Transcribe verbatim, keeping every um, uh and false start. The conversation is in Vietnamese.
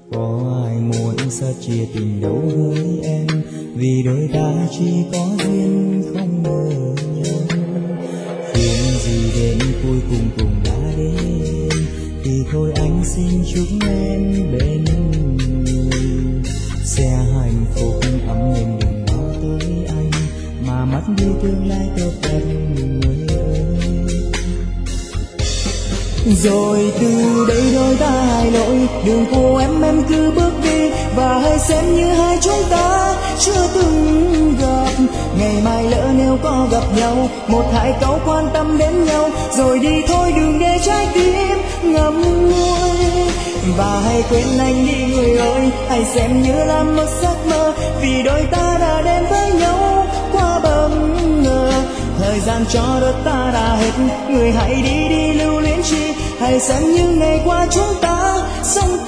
Có ai muốn xa chia tình đâu với em, vì đôi ta chỉ có duyên không ngờ nhau. Chuyện gì đến cuối cùng cũng đã đến, thì thôi anh xin chúc em bên người sẽ hạnh phúc ấm êm đừng lo tới anh, mà mất đi tương lai tốt đẹp người ơi. Rồi từ đây đôi ta hai lối, đường của em em cứ bước đi, và hãy xem như hai chúng ta chưa từng gặp. Ngày mai lỡ nếu có gặp nhau, một hai câu quan tâm đến nhau, rồi đi thôi đừng để trái tim ngậm ngùi. Và hãy quên anh đi người ơi, hãy xem như là một giấc mơ, vì đôi ta đã đến với nhau qua bất ngờ. Thời gian cho đôi ta đã hết, người hãy đi đi lưu luyến chi, hãy xem những ngày qua chúng ta sống